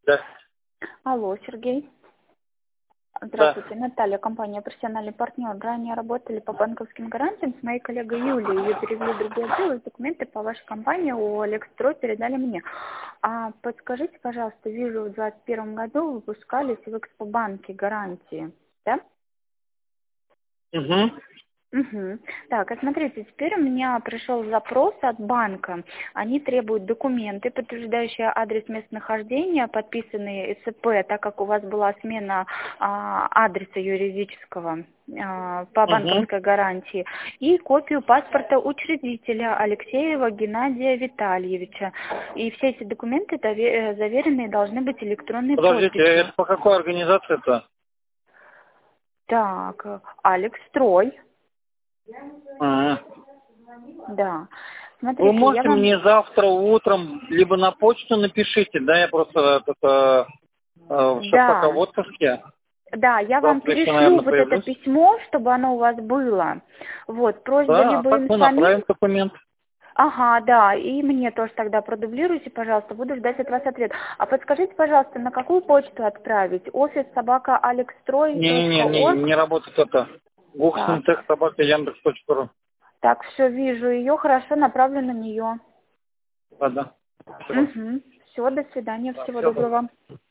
Да. Алло, Сергей. Да. Здравствуйте, Наталья, компания «Профессиональный партнер». Ранее работали по банковским гарантиям с моей коллегой Юлией. Ее перевели в другой отдел, и документы по вашей компании у Алексстрой передали мне. А подскажите, пожалуйста, вижу, в 2021 году выпускались в Экспобанке гарантии, да? Угу. Угу. Так, а смотрите, теперь у меня пришел запрос от банка. Они требуют документы, подтверждающие адрес местонахождения, подписанные СП, так как у вас была смена адреса юридического по Угу. банковской гарантии, и копию паспорта учредителя Алексеева Геннадия Витальевича. И все эти документы заверенные должны быть электронной Подождите, подписью. это по какой организации-то? Так, Алексстрой. Ага. Да. Вы Смотрите, я можете вам... мне завтра утром либо на почту напишите, да, я просто сейчас пока в Да, отпуске. да, я вам Завтра еще, перешлю наверное, вот это появлюсь. письмо, чтобы оно у вас было. Вот, просьба Да, а либо так им мы самим. направим документ. Ага, да, и мне тоже тогда продублируйте, пожалуйста, буду ждать от вас ответ. А подскажите, пожалуйста, на какую почту отправить? Не office@alexstroy.org. работает это. Так, Гухсинтех собака Яндекс.ру. так, все, вижу ее, хорошо, направлю на нее. Да. Спасибо. Угу. Все, до свидания, всего Все. доброго.